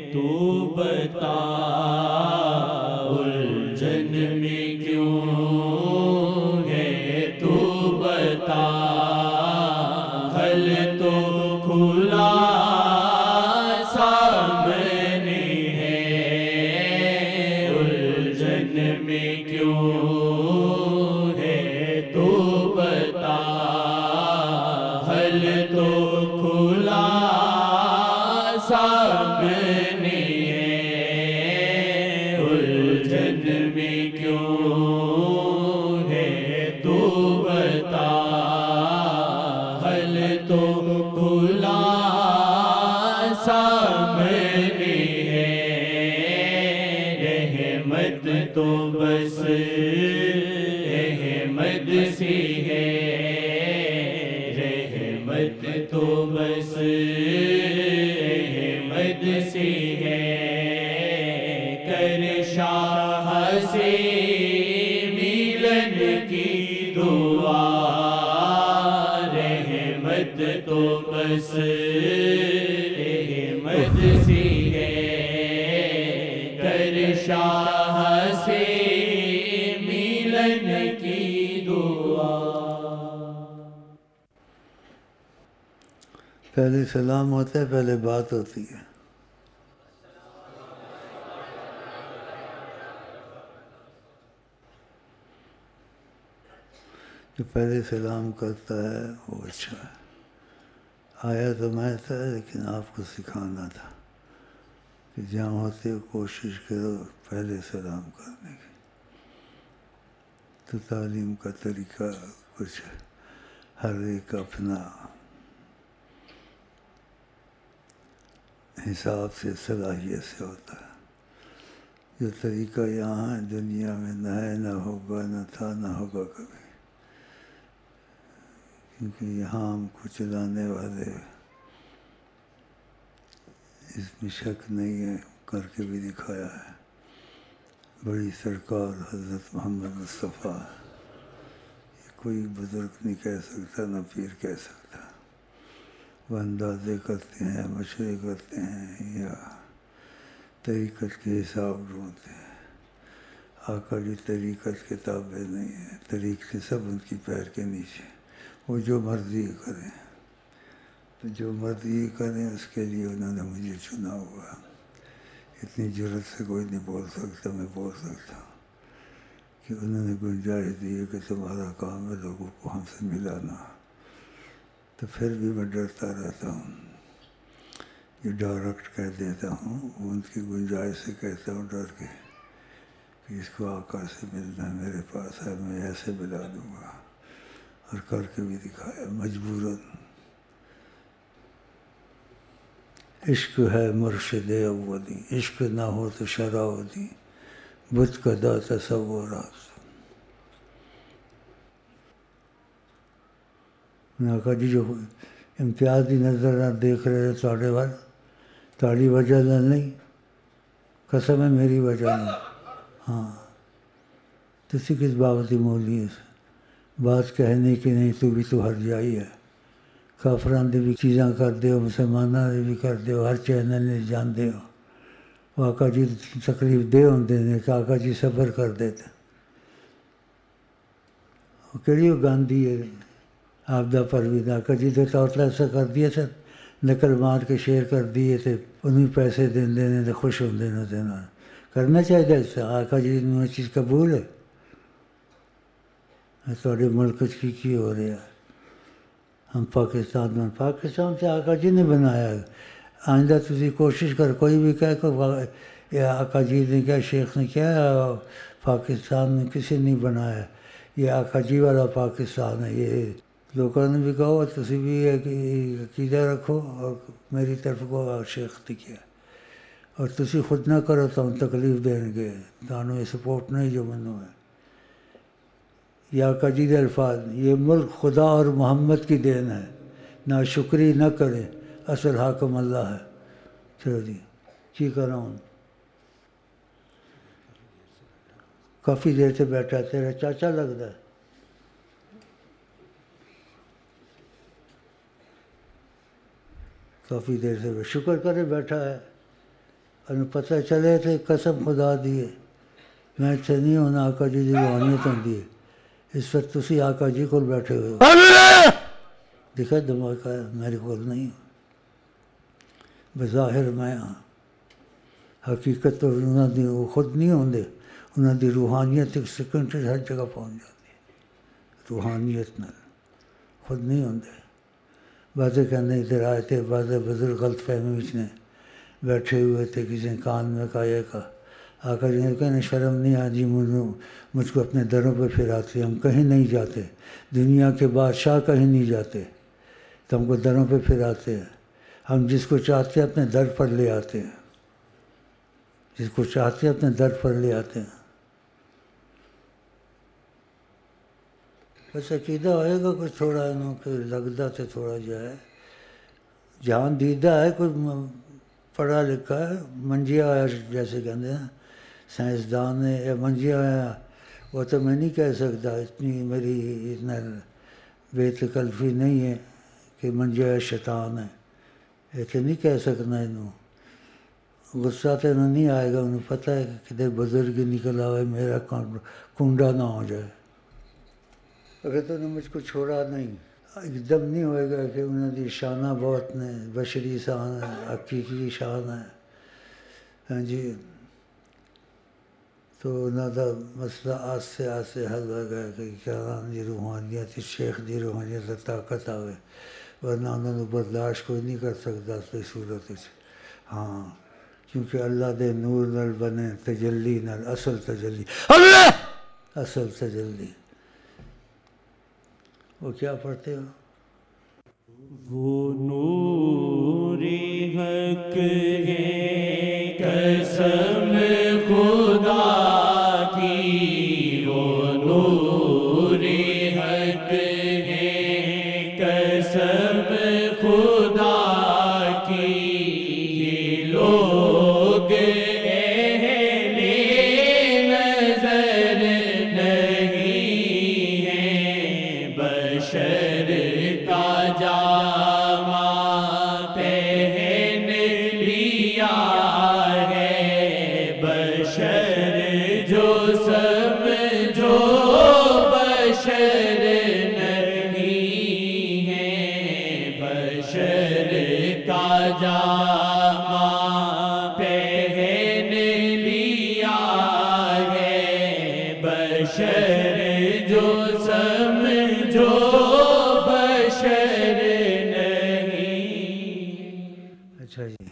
تو بتا الجھن میں کیوں ہے تو بتا حل تو کھلا سامنے ہے الجھن میں کیوں ہے تو بتا حل تو کھلا سامنے ہے الجھن میں کیوں ہے تو بتا حل تو کھلا سامنے ہے رحمت تو بس احمد سی ہے رحمت تو بس احمد سی ہے کر شاہ سے ملن کی دعا رحمت تو بس احمد سی ہے کر شاہ سے ملن کی دعا. پہلے سلام ہوتا ہے، پہلے بات ہوتی ہے. جو پہلے سلام کرتا ہے وہ اچھا ہے. آیا تو میں تھا لیکن آپ کو سکھانا تھا کہ جہاں ہوتے ہو کوشش کرو پہلے سلام کرنے کی. تو تعلیم کا طریقہ کچھ ہر ایک اپنا حساب سے صلاحیت سے ہوتا ہے. جو طریقہ یہاں ہے دنیا میں نہ ہے، نہ ہوگا، نہ تھا، نہ ہوگا کبھی. کیونکہ یہاں ہم کو چلانے والے اس میں شک نہیں ہے، کر کے بھی دکھایا ہے. بڑی سرکار حضرت محمد مصطفیٰ ہے. یہ کوئی بزرگ نہیں کہہ سکتا، نہ پیر کہہ سکتا. وہ اندازے کرتے ہیں، مشورے کرتے ہیں یا طریقت کے حساب ڈھونڈتے ہیں. آقا جی طریقت کے تابع نہیں ہے، طریقے سب ان کی پیر کے نیچے. وہ جو مرضی کریں، تو جو مرضی کریں اس کے لیے انہوں نے مجھے چنا ہوا. اتنی جرت سے کوئی نہیں بول سکتا. میں بول سکتا ہوں کہ انہوں نے گنجائش دی ہے کہ تمہارا کام ہے لوگوں کو ہم سے ملانا. تو پھر بھی میں ڈرتا رہتا ہوں. یہ ڈائریکٹ کہہ دیتا ہوں، وہ ان کی گنجائش سے کہتا ہوں ڈر کے کہ اس کو آقا سے ملنا میرے پاس ہے، میں ایسے ملا دوں گا. اور کر کے بھی دکھایا مجبوراً. عشق ہے مرشد اولی، عشق نہ ہو تو شراودی، بت کدا تصورات. آقا جی جو امتیازی نظر نہ دیکھ رہے تھوڑے وال تھوڑی وجہ نہیں، قسم ہے میری وجہ نہیں. ہاں تسی کس باوتی مولی ہے بات کہنے کی نہیں، تو بھی تو ہر جائی ہے. کافران دے بھی چیزاں کر دے ہو، مسلمانوں دے بھی کر دے ہو، ہر چینل نے جان دے ہو. آقا جی تکلیف دے ہوندے نے کہ آقا جی صبر کر دیتے. وہ کہڑی وہ گاندھی ہے آپ دا پروین آقا جی تو توتلا ایسا کر دیا سر، نقل مار کے شیئر کر دیے تھے، انہیں پیسے دیندے نے تو خوش ہوندے نے. کرنا چاہیے اس سے. آقا جی نے چیز قبول ہے. تھوڑے ملک کی ہو رہا ہے. ہم پاکستان سے آقا جی نے بنایا ہے. آئندہ تسی کوشش کر کوئی بھی کہہ کہ یہ آقا جی نے کیا، شیخ نے کیا، پاکستان میں کسی نے بنایا. یہ آقا جی والا پاکستان ہے. یہ لوگوں نے بھی کہو تسی بھی عقیدہ رکھو اور میری طرف کو شیخ نے کیا. اور تسی خود نہ کرو تو ہم تکلیف دیں گے. تانوں یہ سپورٹ نہیں جو منو ہے. یہ آقا جی کے الفاظ، یہ ملک خدا اور محمد کی دین ہے، نہ شکری نہ کرے، اصل حاکم اللہ ہے. چلو جی کی کرا ہوں. کافی دیر سے بیٹھا، تیرا چاچا لگتا ہے. کافی دیر سے شکر کرے بیٹھا ہے. اور پتہ چلے تو قسم خدا دی میں اتنے نہیں ہونا آقا جی کی روحانیت ہوتی ہے اس وقت تسی آقا جی کو بیٹھے ہوئے ہو دیکھا دماغ آیا میرے کو نہیں بظاہر میں ہاں حقیقت تو انہوں دی وہ خود نہیں ہوندے انہوں دی روحانیت ایک سیکنڈ ہر جگہ پہنچ جاتی ہے روحانیت نال خود نہیں ہوندے باتیں کہنے ادھر آئے تھے بعض بزرگ غلط فہمی نے بیٹھے ہوئے تھے کسی نے کان میں کہا یہ کہا آقا جی نے کہا شرم نہیں آ جی مجھ کو اپنے دروں پہ پھراتے ہم کہیں نہیں جاتے دنیا کے بادشاہ کہیں نہیں جاتے تو ہم کو دروں پہ پھراتے ہیں ہم جس کو چاہتے ہیں اپنے در پر لے آتے ہیں جس کو چاہتے ہیں اپنے در پر لے آتے ہیں بس عقیدہ ہوئے گا کچھ تھوڑا انہوں کہ لگتا تو تھوڑا جو ہے جہاں دیدہ ہے کچھ پڑھا لکھا ہے منجیا ہے جیسے کہتے ہیں سائنسدان ہے یا منجیا ہے وہ تو میں نہیں کہہ سکتا اتنی میری اتنا بے تکلفی نہیں ہے کہ منجیا شیطان ہے یہ تو نہیں کہہ سکنا انہوں غصہ تو انہوں نہیں آئے گا انہیں پتہ ہے کہ کدھر بزرگ نکل آئے میرا کنڈا نہ ہو جائے اگر تو انہیں مجھ کو چھوڑا نہیں ایک دم نہیں ہوئے گا کہ انہوں دی شانہ بہت نے بشری شان ہے حقیقی شان ہے ہاں جی تو انہوں دا مسئلہ آستے آستے حل ہو گیا کہ کیا نام دی روحانیت شیخ دی روحانیت طاقت آوے ورنہ انہوں نے برداشت کوئی نہیں کر سکتا اس پہ صورت ہاں کیونکہ اللہ دے نور نال بنے تجلی نال اصل تجلی اللہ اصل تجلی وہ کیا پڑھتے ہو وہ نور حق ہے قسم خدا کی وہ نور حق ہے قسم خدا کی یہ لوگ اہل نظر نہیں ہیں بشر کا جامہ پہن لیا ہے بشر جو سمجھو بشر نہیں ہے بشر کا جامہ پہن لیا ہے بشر جو سمجھو بشر نہیں اچھا جی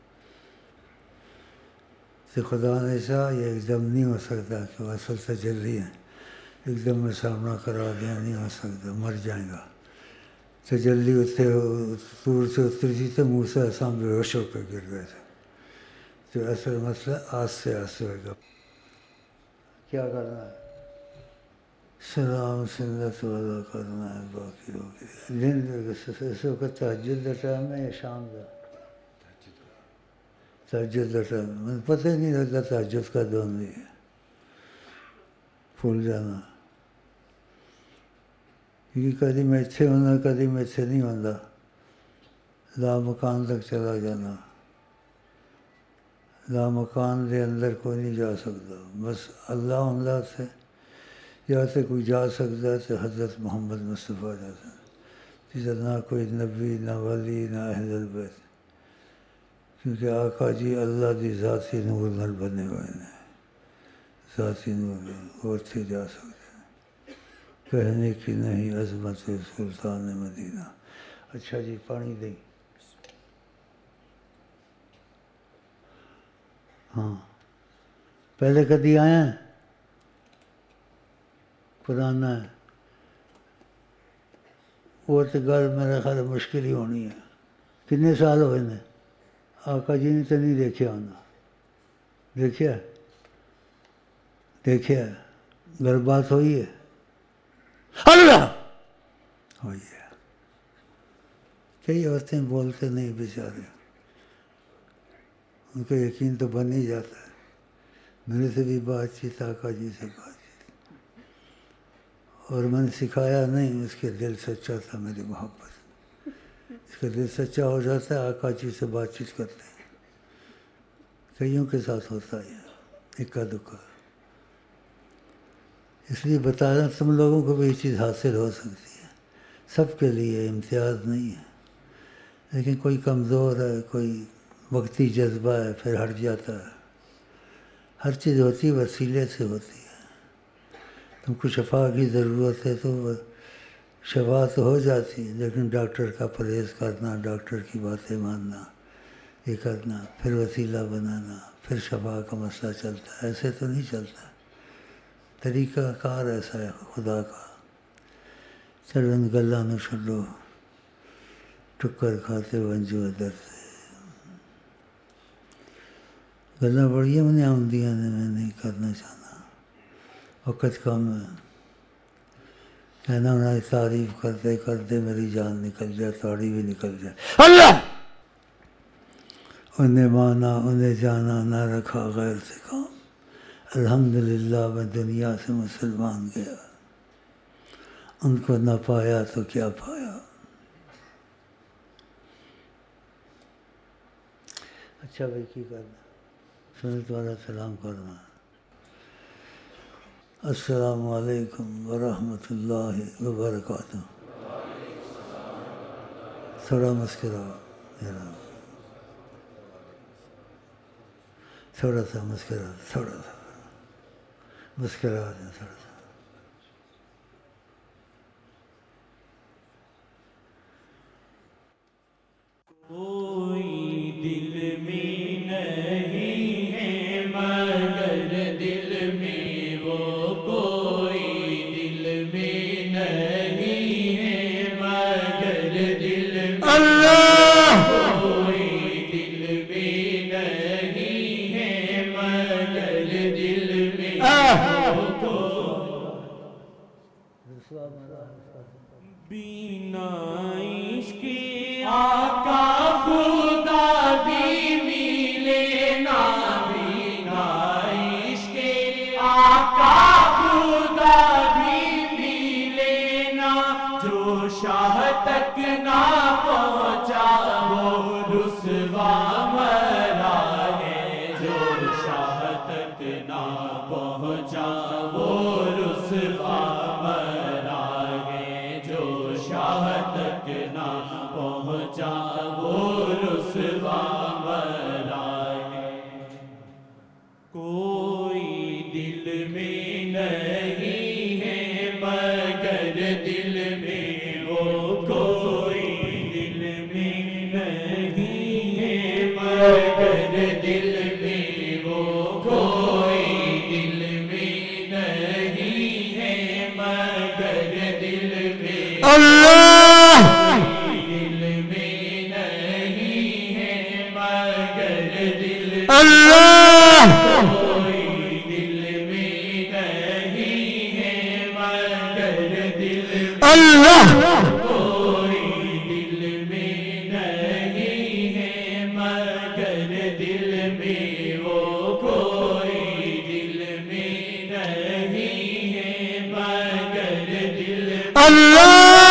تو خدا نے چاہا یہ ایک دم نہیں ہو سکتا کہ وہ اصل تجلی ہے ایک دم میں سامنا کرا دیا نہیں ہو سکتا مر جائے گا تجلی اتنے طور سے اتری تھی تو موسیٰ اسلام بے ہوش ہو کر گر گئے تھے تو اصل مسئلہ آستے آستے ہوئے گا کیا کرنا ہے سلام سنت والا کرنا ہے باقی ہو گیا دن اس وقت تہجد کا ٹائم ہے یا شام کا تہجد کا ٹائم مجھے پتہ ہی نہیں لگتا تہجد کا دون بھی ہے بھول جانا کیونکہ کدی میں اتنے ہونا کدی میں اتنے نہیں ہوتا لا مکان تک چلا جانا لا مکان دے اندر کوئی نہیں جا سکتا بس اللہ سے یا سے کوئی جا سکتا ہے تو حضرت محمد مصطفیٰ جاتا ہے جس نہ کوئی نبی نہ ولی نہ اہل البیت کیونکہ آقا جی اللہ دی ذاتی نور نال بنے ہوئے ہیں ذاتی نور اور تھے جا سکتے ہیں کہنے کی نہیں عظمت سلطان مدینہ اچھا جی پانی دیں ہاں پہلے کدی آئے ہیں پرانا ہے وہ تو گل میرا خیال مشکل ہی ہونی ہے کتنے سال ہوئے نے آقا جی نے تو نہیں دیکھا ہونا دیکھا گل بات ہوئی ہے اللہ ہوئی ہے کئی عورتیں بولتے نہیں بیچارے ان کا یقین تو بن ہی جاتا ہے میرے سے بھی بات چیت آقا جی سے بات اور میں نے سکھایا نہیں اس کے دل سچا تھا میری محبت اس کا دل سچا ہو جاتا ہے آقا جی سے بات چیت کرتے ہیں کئیوں کے ساتھ ہوتا ہے اکا دکا. اس لیے بتا رہا تم لوگوں کو بھی یہ چیز حاصل ہو سکتی ہے، سب کے لیے امتیاز نہیں ہے. لیکن کوئی کمزور ہے، کوئی وقتی جذبہ ہے، پھر ہٹ جاتا ہے. ہر چیز ہوتی ہے وسیلے سے ہوتی ہے. تم کو شفا کی ضرورت ہے تو شفا تو ہو جاتی ہے، لیکن ڈاکٹر کا پرہیز کرنا، ڈاکٹر کی باتیں ماننا، یہ کرنا، پھر وسیلہ بنانا، پھر شفا کا مسئلہ چلتا ہے. ایسے تو نہیں چلتا. طریقہ کار ایسا ہے خدا کا. چلو ان گلاں نو چھڈو، ٹکر کھاتے ونجو ادھر سے. گلاں بڑیاں منیں آؤندیاں نے، میں نہیں کرنا چاہتا، وقت کم ہے. کہنا انہیں تعریف کرتے کرتے میری جان نکل جائے، تھوڑی بھی نکل جائے. اللہ انہیں مانا انہیں جانا، نہ رکھا غیر سے کام. الحمدللہ میں دنیا سے مسلمان گیا، ان کو نہ پایا تو کیا پایا. اچھا بھائی کی کرنا، سنت والا سلام کرنا. السلام علیکم ورحمۃ اللہ وبرکاتہ. تھوڑا مسکراؤ، تھوڑا سا مسکرا، تھوڑا سا مسکرا دیں، تھوڑا سا. کوئی دل میں نہیں ہے مگر دل میں وہ، کوئی دل میں نہیں ہے مگر دل میں اللہ، کوئی دل میں نہیں ہے مگر دل میں بینا عشق آقا خدا بھی ملے نا، بینا عشق آقا خدا بھی ملے نا. جو شاہ تک نہ پہنچا وہ رسوا مرا ہے، جو شاہ تک نہ پہنچا وہ رسوا مرا ہے، جو شاہ تک نہ پہنچا وہ رسوا مرا ہے. کوئی دل میں نہیں ہے مگر دل میں وہ، کوئی دل میں نہیں ہے مگر دل میں وہ، کوئی دل میں نہیں ہے مگر دل میں اللہ، دل میں نہیں ہے مگر دل اللہ، کوئی دل میں نہیں ہے مگر دل اللہ، کوئی دل میں نہیں ہے مگر دل میں وہ، کوئی دل میں نہیں ہے مگر دل اللہ.